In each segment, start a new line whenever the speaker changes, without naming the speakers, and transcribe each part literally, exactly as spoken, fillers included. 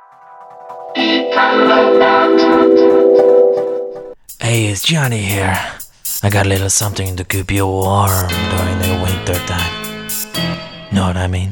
Hey, it's Johnny here. I got a little something to keep you warm during the winter time. Know what I mean?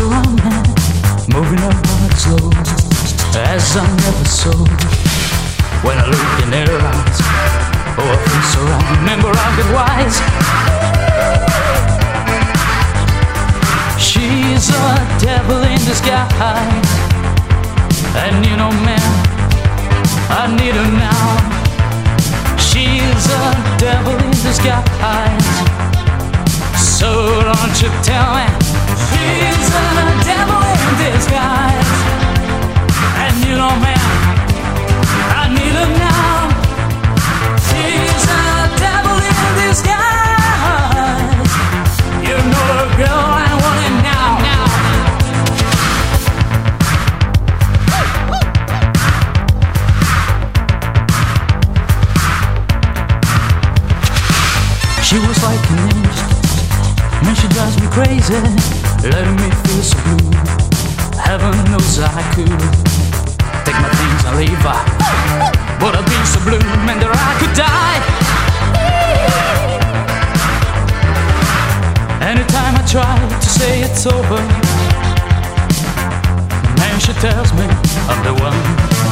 around me, moving her heart slow, as I never saw. When I look in her eyes, oh, I feel so right. Remember, I'll get wise. She's a devil in disguise, and you know, man, I need her now. She's a devil in disguise, so don't you tell me. She's a devil in disguise, and you know, man, I need her now. She's a devil in disguise. You know the girl I want it now. now. She was like an angel, man, she drives me crazy, letting me feel so blue. Heaven knows I could take my things and leave her, but I've been so blue, man, that I could die. Anytime I try to say it's over, man, she tells me I'm the one.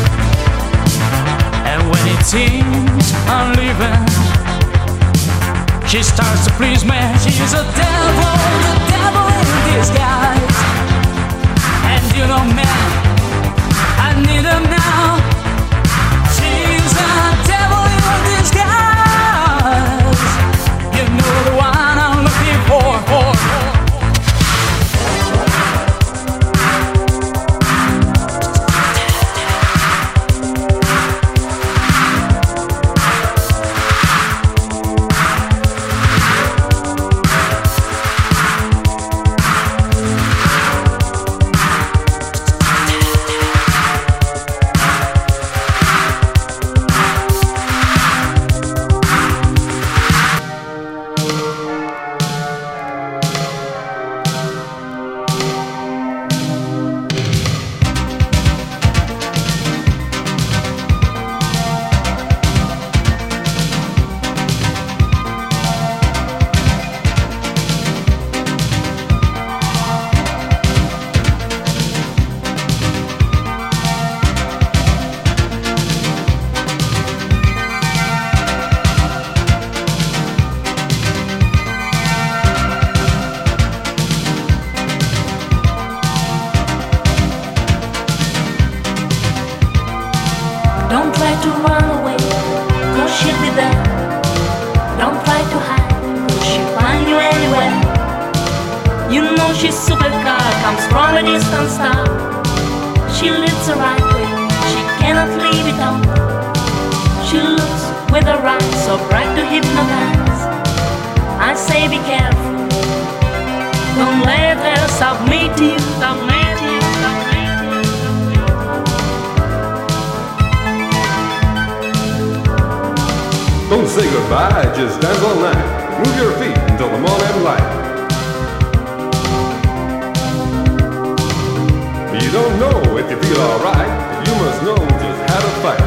And when it seems I'm leaving, she starts to please me. She's a devil, the devil in disguise. And you know, man, I need her now. She's a devil in disguise. You know the one I'm looking for. for, for.
Don't try to run away, cause she'll be there. Don't try to hide, cause she'll find you anywhere. You know she's supercar, comes from a distant star. She lives the right way, she cannot leave it on. She looks with her eyes so bright to hypnotize. I say be careful, don't let her submit to you, submit to you, submit to you.
Don't say goodbye, just dance all night. Move your feet until the morning light. You don't know if you feel alright, you must know just how to fight.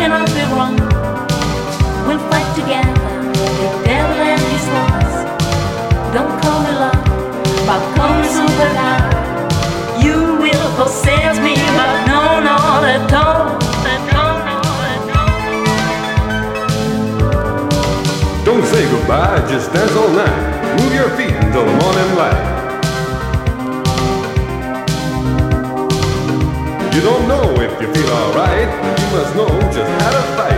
cannot be wrong. We'll fight together, the devil and his laws. Don't call me love, but call me superstar. You will possess me, but no, not at all.
Don't say goodbye, just dance all night. Move your feet until the morning light. You don't know if you feel alright. You must know just how to fight.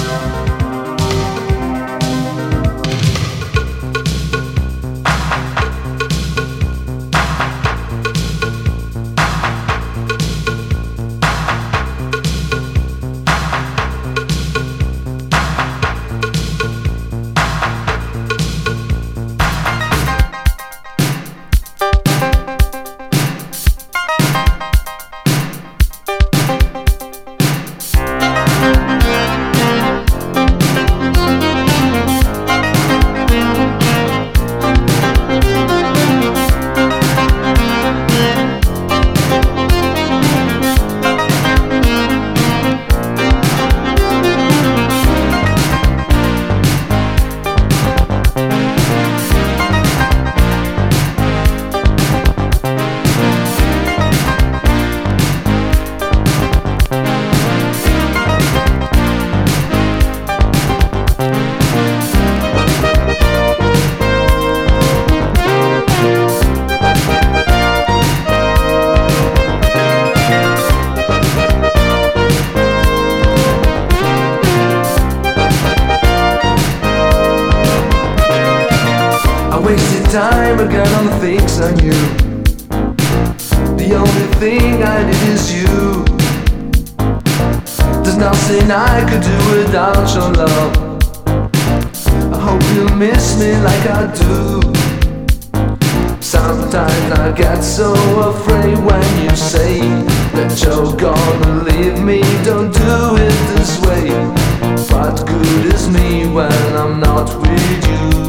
Time again on the things I knew. The only thing I need is you. There's nothing I could do without your love. I hope you'll miss me like I do. Sometimes I get so afraid when you say that you're gonna leave me. Don't do it this way. What good is me when I'm not with you?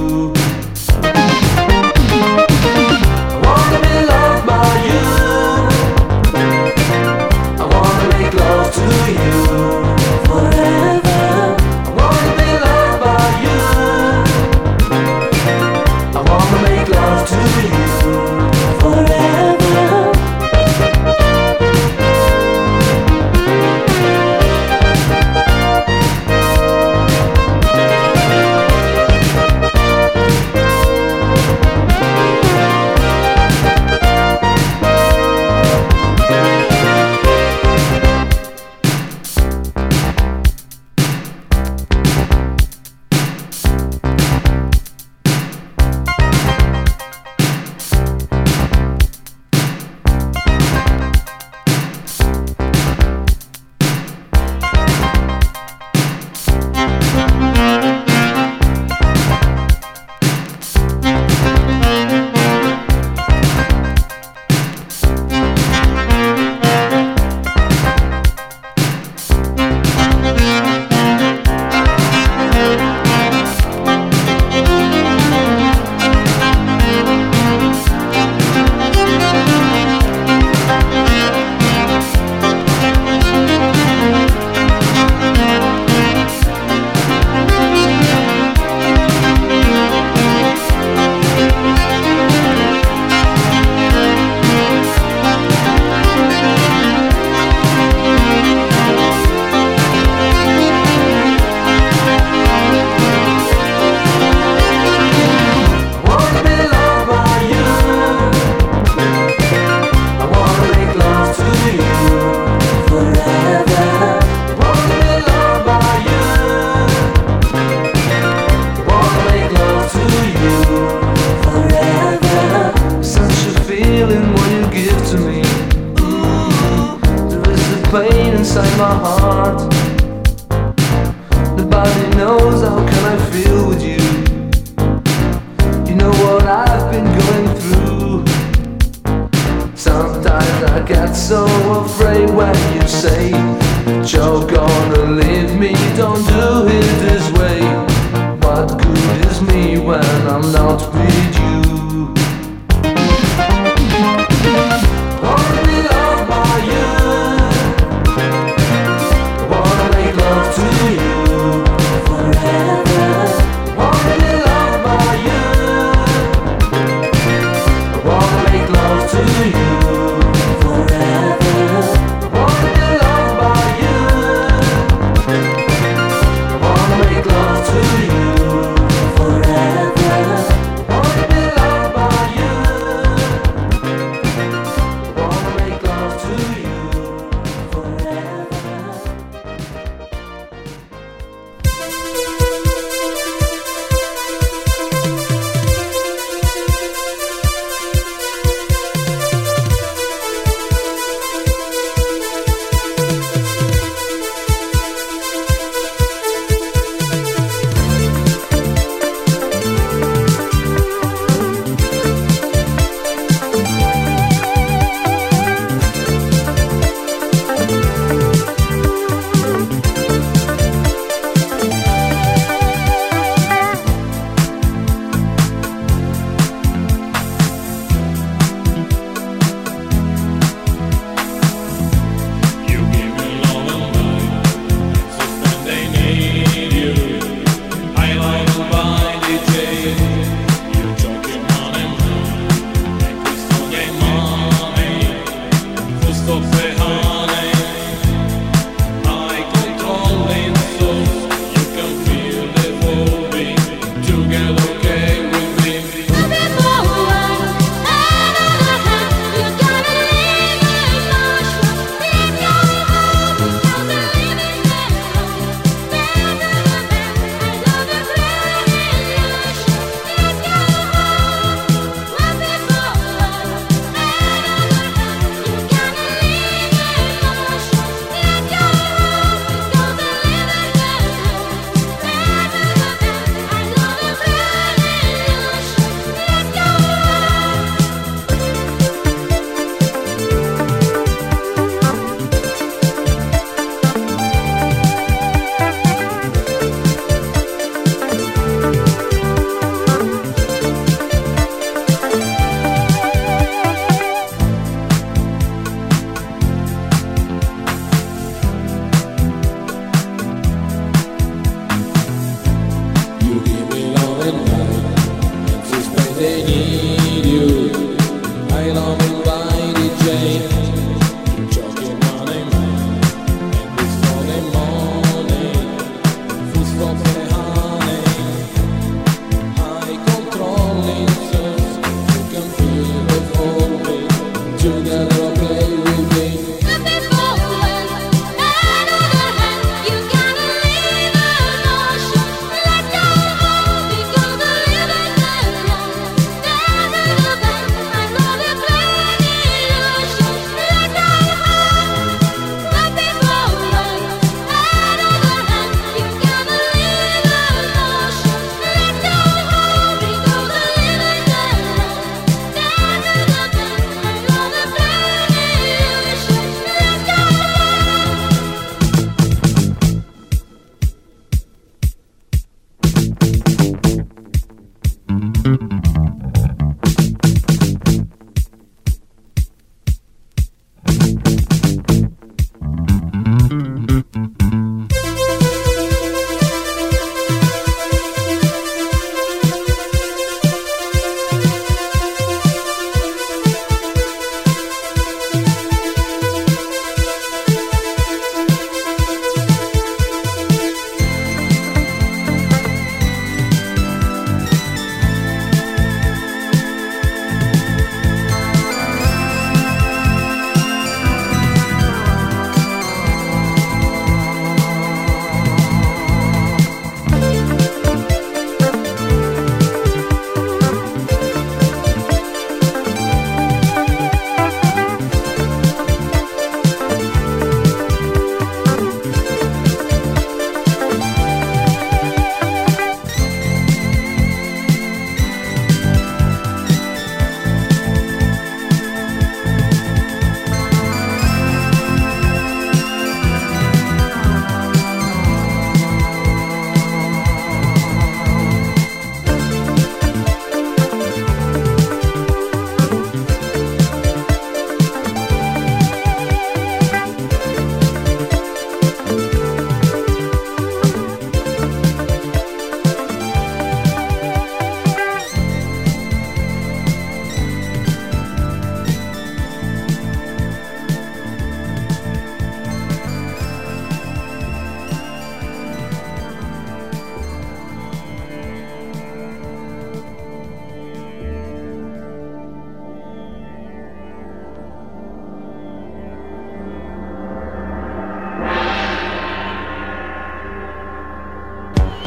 Pain inside my heart. Nobody knows how can I feel with you. You know what I've been going through. Sometimes I get so afraid when you say that you're gonna leave me. Don't do it this way. What good is me when I'm not with you? Wanna be loved by you. Wanna make love to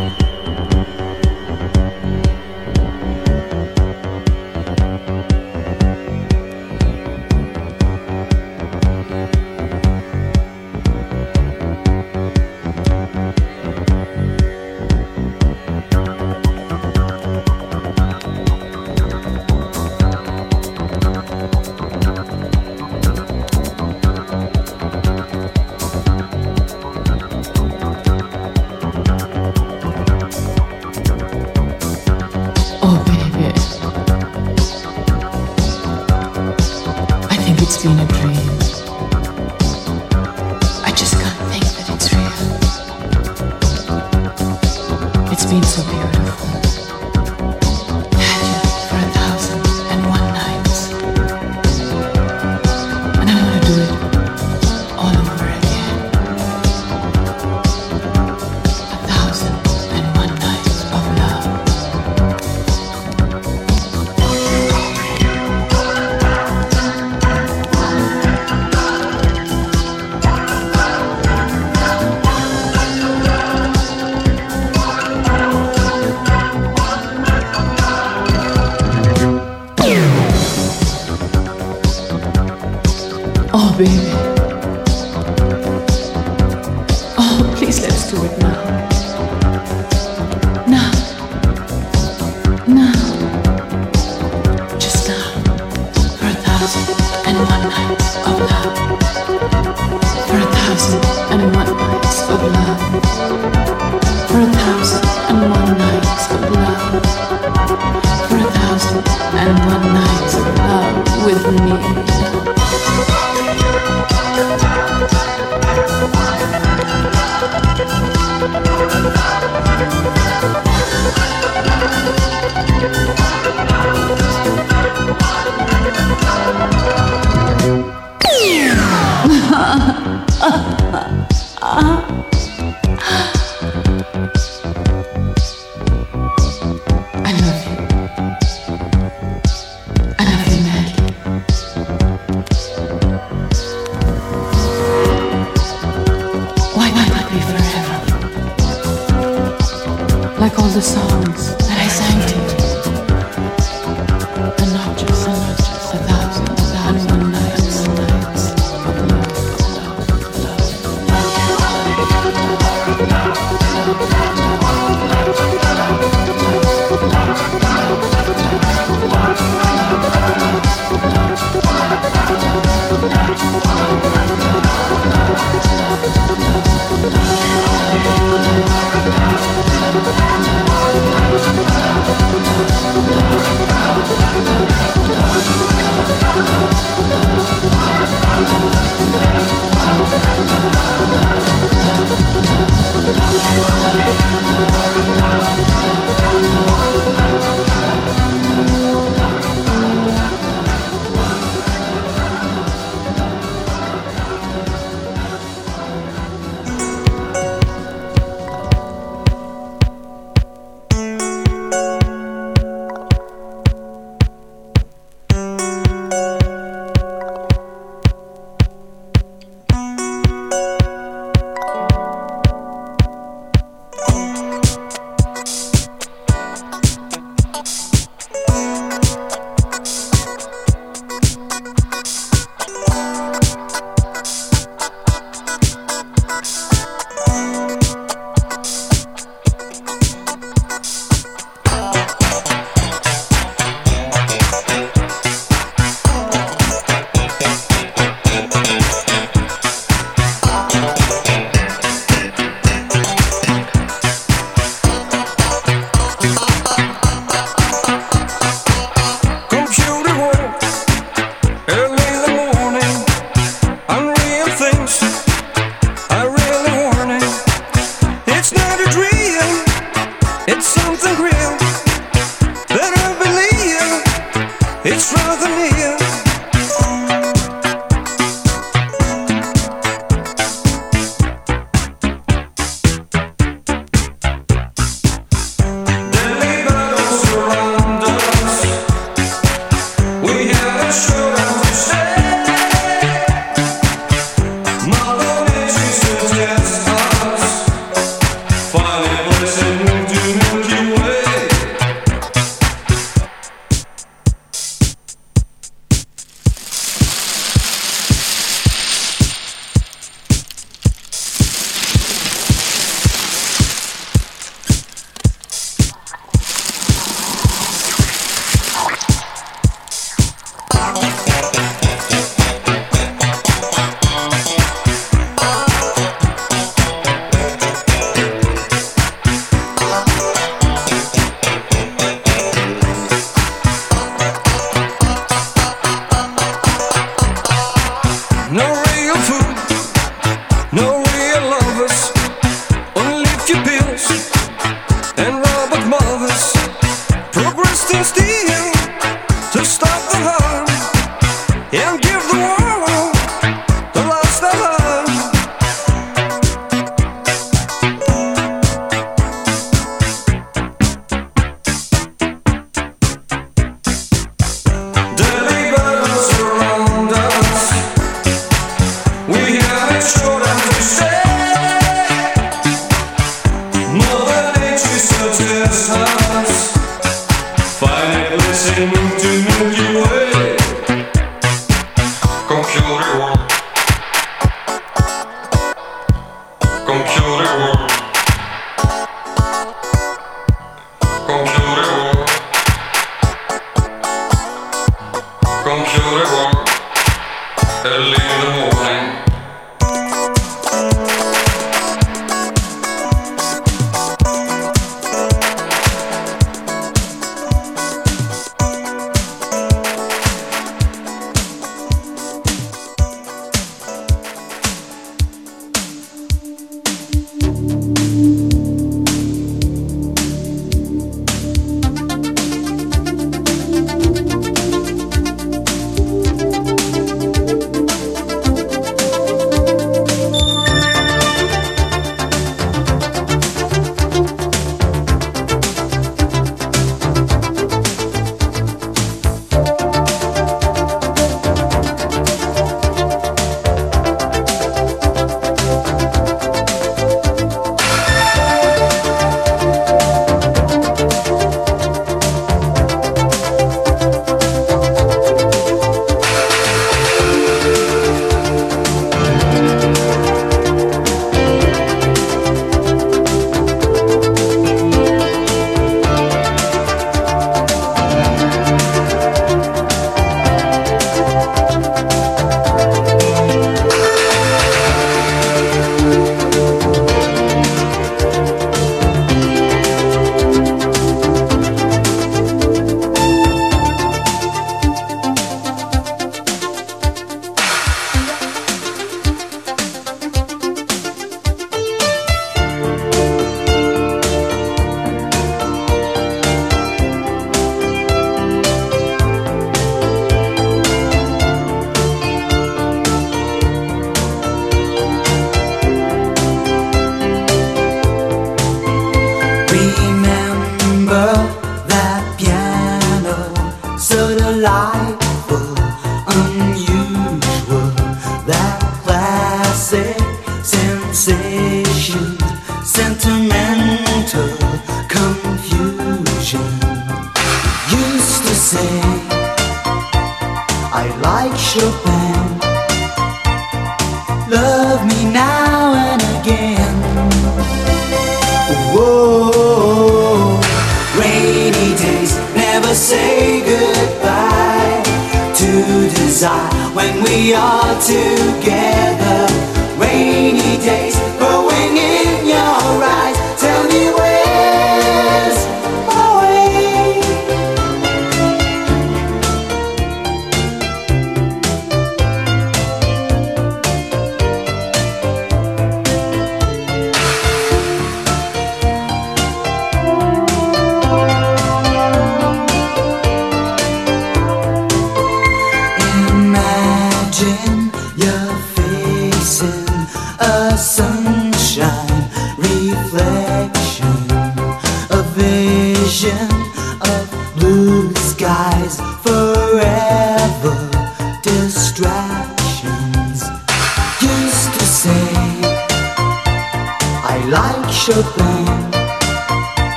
It's been a dream. I just can't think that it's real. It's been so beautiful. Had you for a thousand and one nights. And I want to do it all over again. A thousand and one nights of love. Oh, baby. Oh, please, let's do it now. Now. Now. Just now. For a thousand and one nights of love. For a thousand and one nights of love. For a thousand and one nights of love. For a thousand and one nights of love with me. I love you. I love you madly. Why not be forever? Like all the songs that I sang to you. And not just, and not just a thousand, a thousand one nights, one nights of love, of love,
Finally, listen.
into Milky Way. Computer world. Computer world. Computer world. Computer world. Early in the morning.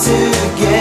together.